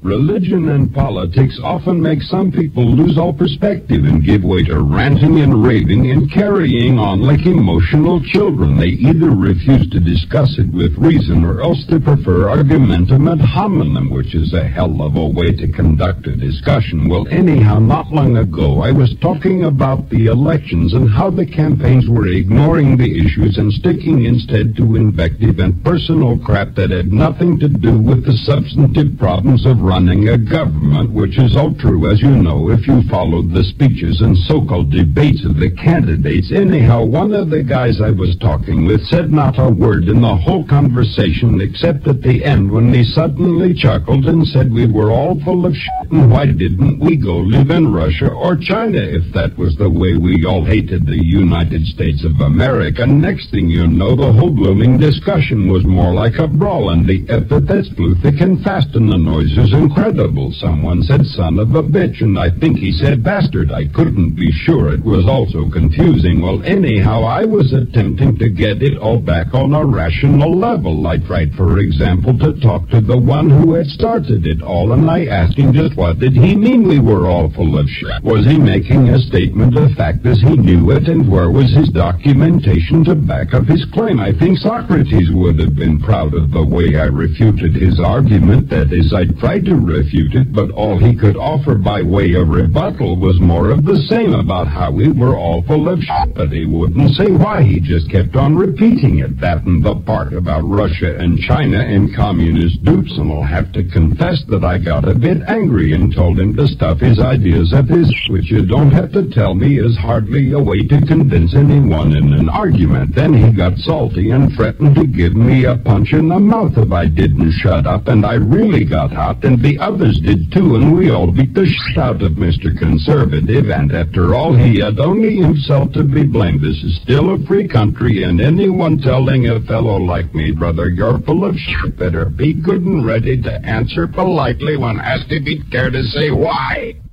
Religion and politics often make some people lose all perspective and give way to ranting and raving and carrying on like emotional children. They either refuse to discuss it with reason or else they prefer argumentum ad hominem, which is a hell of a way to conduct a discussion. Well, anyhow, not long ago I was talking about the elections and how the campaigns were ignoring the issues and sticking instead to invective and personal crap that had nothing to do with the substantive problems of running a government, which is all true, as you know, if you followed the speeches and so-called debates of the candidates. Anyhow, one of the guys I was talking with said not a word in the whole conversation except at the end when he suddenly chuckled and said we were all full of shit and why didn't we go live in Russia or China if that was the way we all hated the United States of America. Next thing you know, the whole blooming discussion was more like a brawl and the epithets flew thick and fast and the noise was incredible. Someone said son of a bitch and I think he said bastard. I couldn't be sure. It was also confusing. Well, anyhow, I was attempting to get it all back on a rational level. I tried, for example, to talk to the one who had started it all and I asked him just what did he mean we were all full of shit. Was he making a statement of fact as he knew it, and where was his documentation to back up his claim? I think Socrates would have been proud of the way I refuted his argument. That is, I tried to refute it, but all he could offer by way of rebuttal was more of the same about how we were all full of shit, but he wouldn't say why. He just kept on repeating it, that and the part about Russia and China and communist dupes, and I'll have to confess that I got a bit angry and told him to stuff his ideas up his, which you don't have to tell me is hardly a way to convince anyone in an argument. Then he got salty and threatened to give me a punch in the mouth if I didn't shut up, and I really got hot, and the others did too, and we all beat the shit out of Mr. Conservative, and after all, he had only himself to be blamed. This is still a free country, and anyone telling a fellow like me, brother, you're full of shit, better be good and ready to answer politely when asked if he'd care to say why.